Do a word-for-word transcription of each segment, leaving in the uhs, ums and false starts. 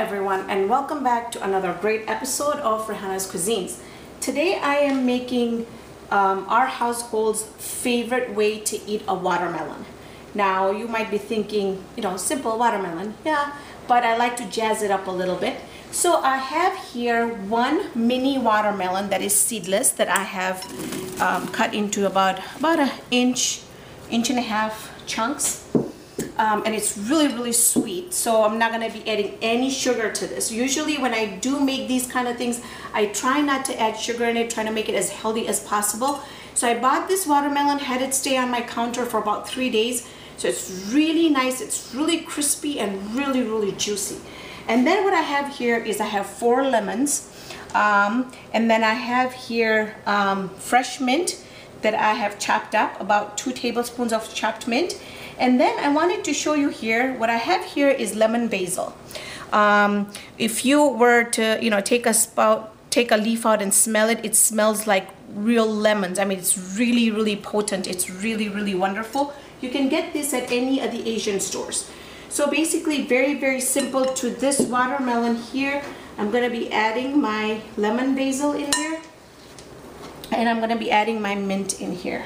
everyone, and welcome back to another great episode of Rehana's Cuisines. Today I am making um, our household's favorite way to eat a watermelon. Now you might be thinking, you know, simple watermelon, yeah, but I like to jazz it up a little bit. So I have here one mini watermelon that is seedless that I have um, cut into about about an inch, inch and a half chunks. Um, and it's really really sweet, so I'm not going to be adding any sugar to this. Usually when I do make these kind of things, I try not to add sugar in it, trying to make it as healthy as possible. So I bought this watermelon, had it stay on my counter for about three days, so it's really nice, it's really crispy and really really juicy. And then what I have here is I have four lemons, um, and then I have here um, fresh mint that I have chopped up, about two tablespoons of chopped mint. And then I wanted to show you here, what I have here is lemon basil. Um, if you were to, you know, take a spout, take a leaf out and smell it, it smells like real lemons. I mean, it's really, really potent. It's really, really wonderful. You can get this at any of the Asian stores. So basically, very, very simple. To this watermelon here, I'm gonna be adding my lemon basil in here, and I'm gonna be adding my mint in here.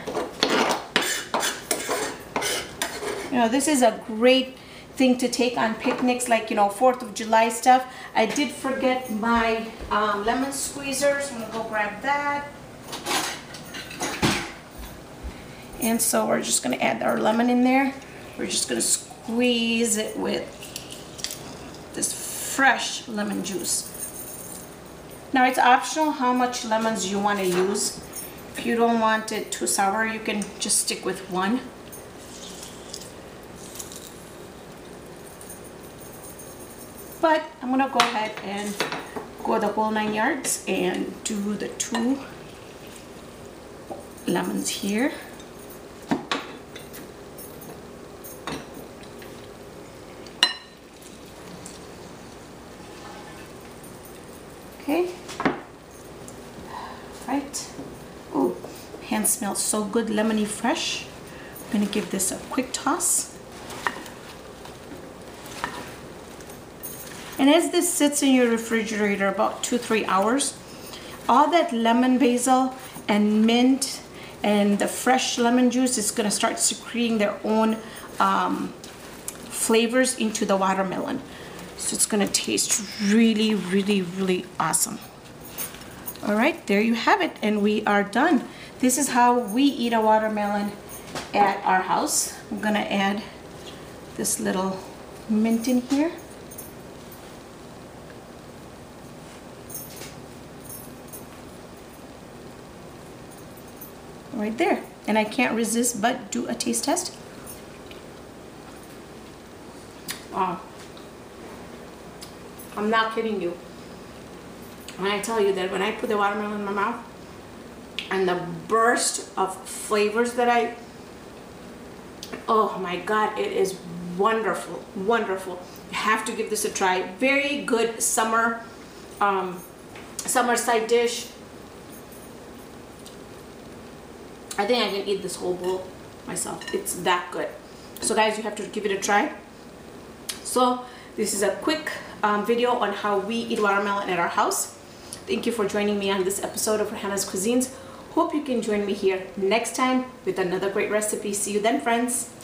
You know, this is a great thing to take on picnics, like, you know, fourth of July stuff. I did forget my um, lemon squeezer, so I'm gonna go grab that. And so we're just gonna add our lemon in there. We're just gonna squeeze it with this fresh lemon juice. Now it's optional how much lemons you want to use. If you don't want it too sour, you can just stick with one. But I'm gonna go ahead and go the whole nine yards and do the two lemons here. Okay. Right. Oh, hand smells so good, lemony fresh. I'm gonna give this a quick toss. And as this sits in your refrigerator about two, three hours, all that lemon basil and mint and the fresh lemon juice is gonna start secreting their own um, flavors into the watermelon. So it's gonna taste really, really, really awesome. All right, there you have it, and we are done. This is how we eat a watermelon at our house. I'm gonna add this little mint in here. Right there, and I can't resist but do a taste test. Wow, I'm not kidding you when I tell you that when I put the watermelon in my mouth and the burst of flavors that I, oh my god, it is wonderful, wonderful. You have to give this a try. Very good summer um, summer side dish. I think I can eat this whole bowl myself. It's that good. So guys, you have to give it a try. So this is a quick um, video on how we eat watermelon at our house. Thank you for joining me on this episode of Rehana's Cuisines. Hope you can join me here next time with another great recipe. See you then, friends.